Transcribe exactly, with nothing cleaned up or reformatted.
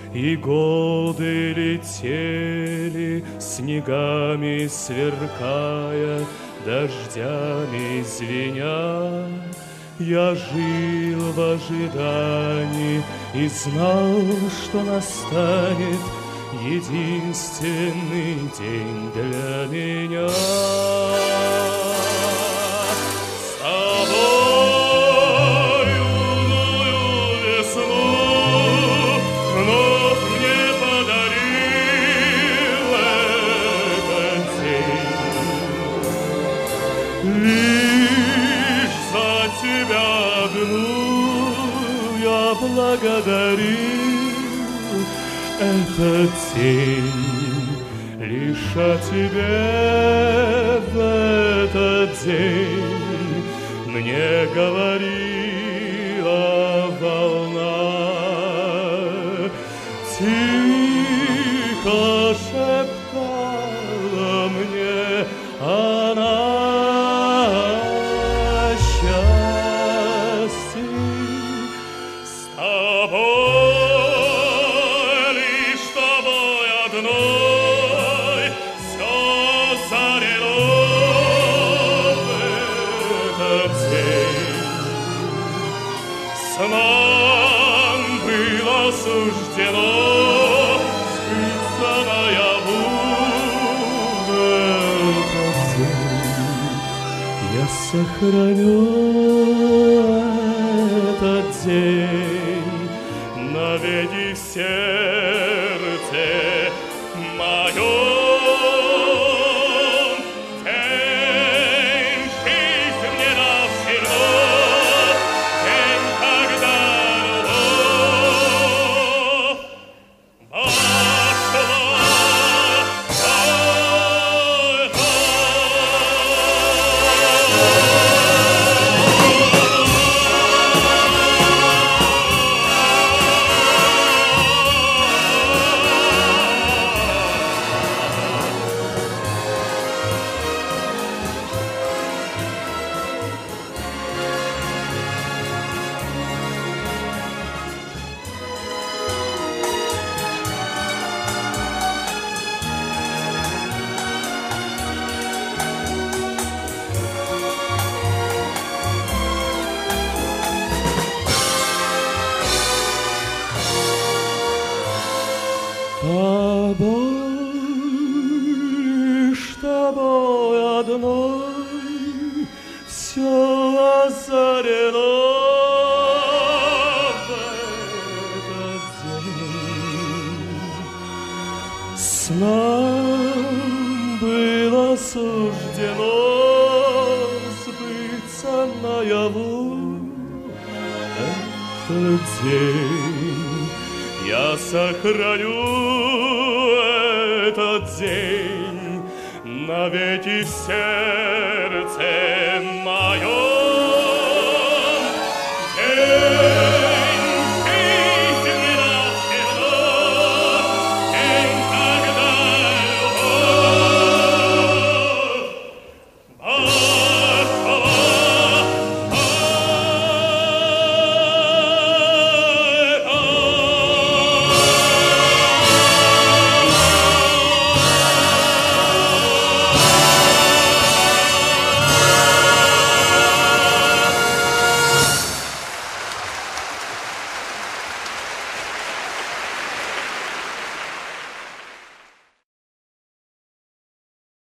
И годы летели, снегами сверкая, дождями звеня. Я жил в ожидании и знал, что настанет единственный день для меня. С тобою весну вновь мне подарил этот день. Лишь за тебя одну я благодарил этот день. Лишь о тебе в этот день мне говорила волна. Тихо шептала мне она о счастье. С тобой, лишь с тобой одной все зарено в этот день. С нам было суждено скрыться наяву в этот день. Я сохраню этот день навеки в сердце моем. День жизнь мне навсегда, день, когда любовь вошла в мой дом. Тобой, лишь тобой одной все озарено в этот день. С нам было суждено сбыться наяву этот день. Я сохраню этот день навеки в сердце